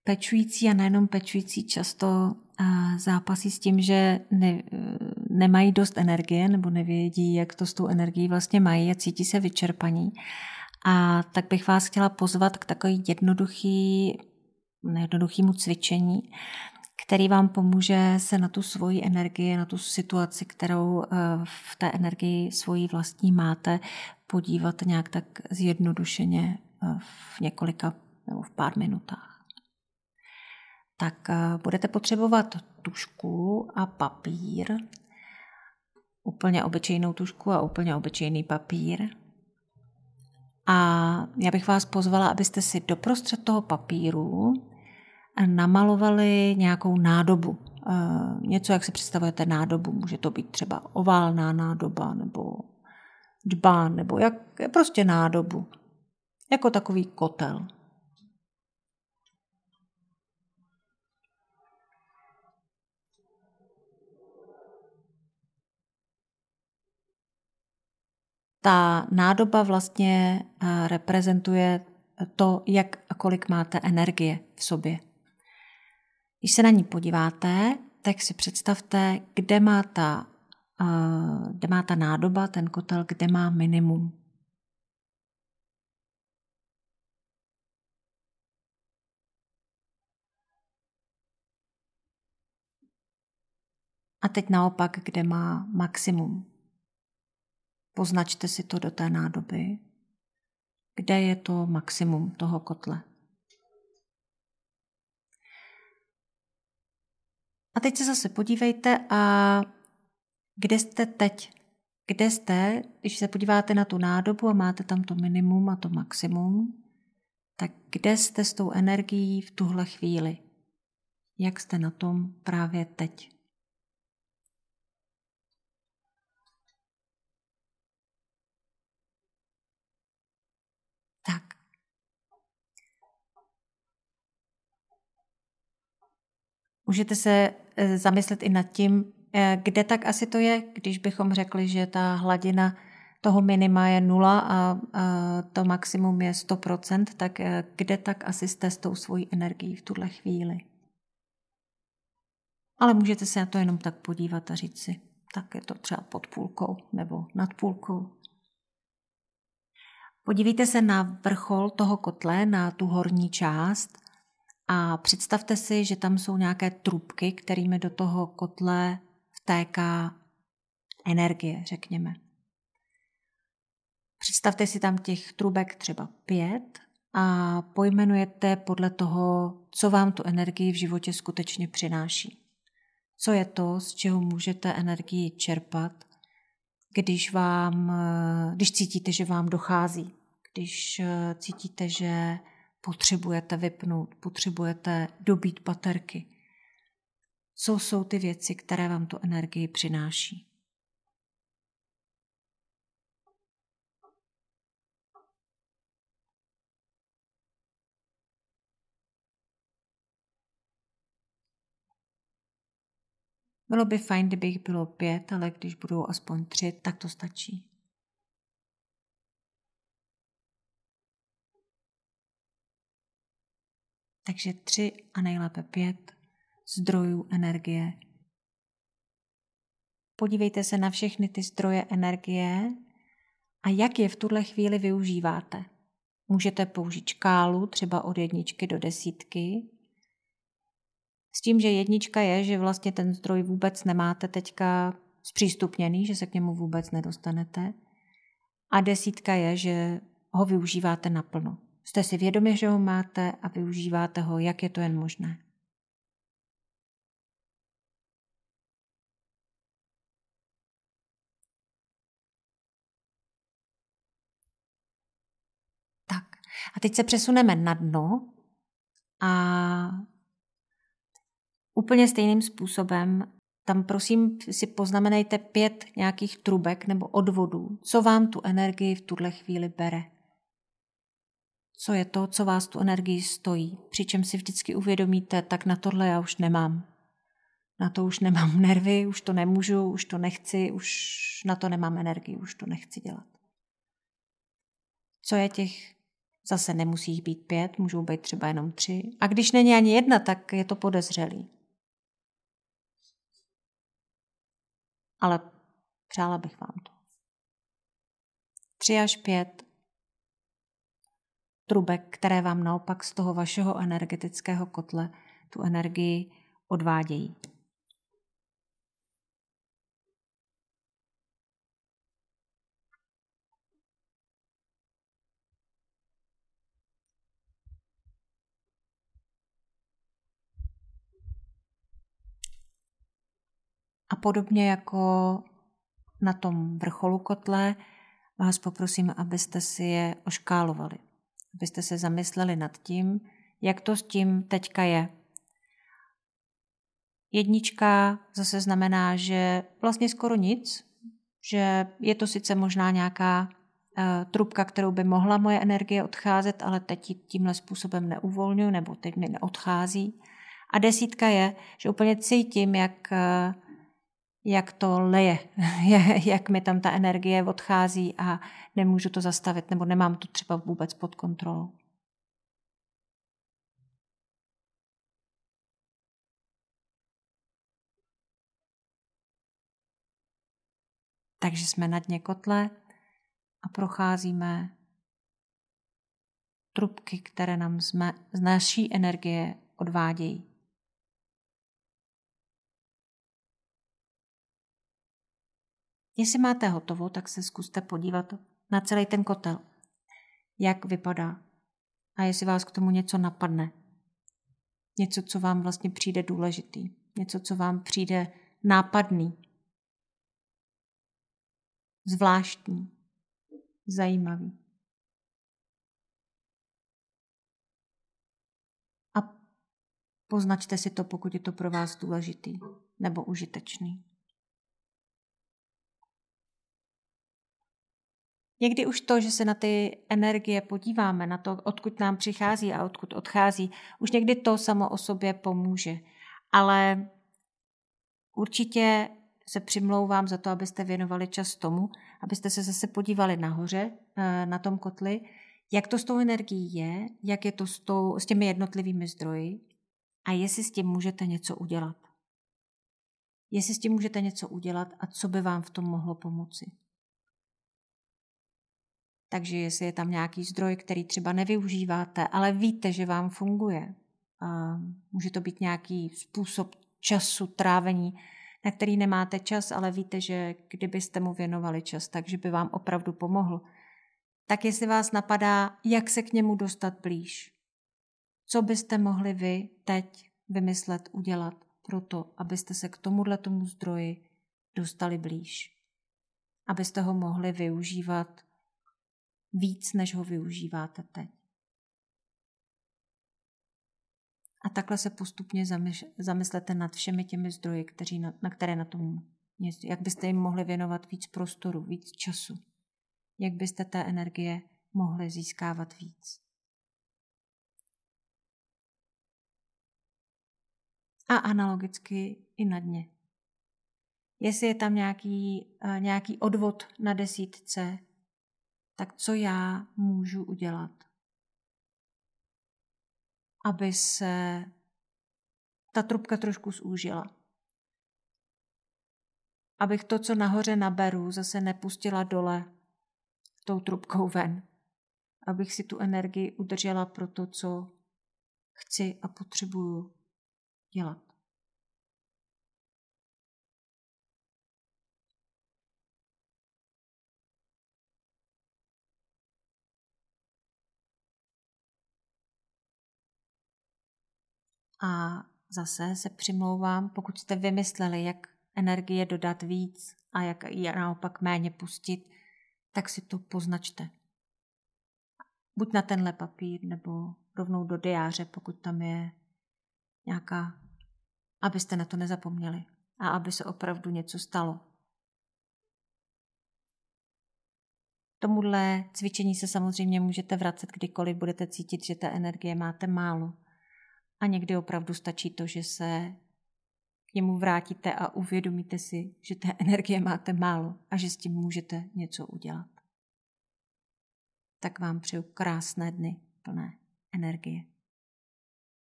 pečující a nejenom pečující často zápasí s tím, že nemají dost energie nebo nevědí, jak to s tou energií vlastně mají a cítí se vyčerpaní. A tak bych vás chtěla pozvat k takový jednoduchému cvičení, který vám pomůže se na tu svoji energii, na tu situaci, kterou v té energii svojí vlastní máte, podívat nějak tak zjednodušeně v několika nebo v pár minutách. Tak budete potřebovat tužku a papír, úplně obyčejnou tužku a úplně obyčejný papír. A já bych vás pozvala, abyste si doprostřed toho papíru namalovali nějakou nádobu. Něco, jak si představujete nádobu. Může to být třeba oválná nádoba nebo dbán, nebo prostě nádobu. Jako takový kotel. Ta nádoba vlastně reprezentuje to, jak a kolik máte energie v sobě. Když se na ní podíváte, tak si představte, kde má ta nádoba, ten kotel, kde má minimum. A teď naopak, kde má maximum. Poznačte si to do té nádoby, kde je to maximum toho kotle. A teď se zase podívejte, a kde jste teď? Kde jste, když se podíváte na tu nádobu a máte tam to minimum a to maximum, tak kde jste s tou energií v tuhle chvíli? Jak jste na tom právě teď? Tak. Můžete se zamyslet i nad tím, kde tak asi to je, když bychom řekli, že ta hladina toho minima je 0 a to maximum je 100%, tak kde tak asi jste s tou svojí energií v tuhle chvíli. Ale můžete se na to jenom tak podívat a říct si, tak je to třeba pod půlkou nebo nad půlkou. Podívejte se na vrchol toho kotle, na tu horní část a představte si, že tam jsou nějaké trubky, kterými do toho kotle vtéká energie, řekněme. Představte si tam těch trubek třeba 5 a pojmenujete podle toho, co vám tu energii v životě skutečně přináší. Co je to, z čeho můžete energii čerpat, když cítíte, že vám dochází, když cítíte, že potřebujete vypnout, potřebujete dobít baterky. Co jsou ty věci, které vám tu energii přináší? Bylo by fajn, kdyby jich bylo 5, ale když budou aspoň 3, tak to stačí. Takže 3 a nejlépe 5 zdrojů energie. Podívejte se na všechny ty zdroje energie a jak je v tuhle chvíli využíváte. Můžete použít škálu třeba od 1 do 10. S tím, že 1 je, že vlastně ten zdroj vůbec nemáte teďka zpřístupněný, že se k němu vůbec nedostanete. A 10 je, že ho využíváte naplno. Jste si vědomi, že ho máte a využíváte ho, jak je to jen možné. Tak. A teď se přesuneme na dno a úplně stejným způsobem tam prosím si poznamenejte 5 nějakých trubek nebo odvodů, co vám tu energii v tuhle chvíli bere. Co je to, co vás tu energii stojí. Přičem si vždycky uvědomíte, tak na tohle já už nemám. Na to už nemám nervy, už to nemůžu, už to nechci, už na to nemám energii, už to nechci dělat. Co je těch Zase nemusí jich být 5, můžou být třeba jenom 3. A když není ani jedna, tak je to podezřelý. Ale přála bych vám to. 3 až 5 trubek, které vám naopak z toho vašeho energetického kotle tu energii odvádějí. A podobně jako na tom vrcholu kotle vás poprosím, abyste si je oškálovali. Abyste se zamysleli nad tím, jak to s tím teďka je. 1 zase znamená, že vlastně skoro nic, že je to sice možná nějaká trubka, kterou by mohla moje energie odcházet, ale teď ji tímhle způsobem neuvolňuji, nebo teď mi neodchází. A 10 je, že úplně cítím, jak to leje, jak mi tam ta energie odchází a nemůžu to zastavit, nebo nemám to třeba vůbec pod kontrolou. Takže jsme na dně kotle a procházíme trubky, které nám z naší energie odvádějí. Jestli máte hotovo, tak se zkuste podívat na celý ten kotel, jak vypadá a jestli vás k tomu něco napadne. Něco, co vám vlastně přijde důležitý. Něco, co vám přijde nápadný. Zvláštní. Zajímavý. A poznačte si to, pokud je to pro vás důležitý nebo užitečný. Někdy už to, že se na ty energie podíváme, na to, odkud nám přichází a odkud odchází, už někdy to samo o sobě pomůže. Ale určitě se přimlouvám za to, abyste věnovali čas tomu, abyste se zase podívali nahoře na tom kotli, jak to s tou energií je, jak je to s těmi jednotlivými zdroji a jestli s tím můžete něco udělat. Jestli s tím můžete něco udělat a co by vám v tom mohlo pomoci. Takže jestli je tam nějaký zdroj, který třeba nevyužíváte, ale víte, že vám funguje. Může to být nějaký způsob času, trávení, na který nemáte čas, ale víte, že kdybyste mu věnovali čas, takže by vám opravdu pomohl. Tak jestli vás napadá, jak se k němu dostat blíž. Co byste mohli vy teď vymyslet, udělat pro to, abyste se k tomuhletomu zdroji dostali blíž. Abyste ho mohli využívat víc, než ho využíváte teď. A takhle se postupně zamyslete nad všemi těmi zdroji, na které na tom jezdí. Jak byste jim mohli věnovat víc prostoru, víc času. Jak byste té energie mohli získávat víc. A analogicky i na dně. Jestli je tam nějaký odvod na 10, tak co já můžu udělat, aby se ta trubka trošku zúžila. Abych to, co nahoře naberu, zase nepustila dole tou trubkou ven. Abych si tu energii udržela pro to, co chci a potřebuju dělat. A zase se přimlouvám, pokud jste vymysleli, jak energie dodat víc a jak ji naopak méně pustit, tak si to poznačte. Buď na tenhle papír, nebo rovnou do diáře, pokud tam je nějaká, abyste na to nezapomněli a aby se opravdu něco stalo. Tomuhle cvičení se samozřejmě můžete vracet, kdykoliv budete cítit, že té energie máte málo. A někdy opravdu stačí to, že se k němu vrátíte a uvědomíte si, že té energie máte málo a že s tím můžete něco udělat. tak vám přeju krásné dny plné energie.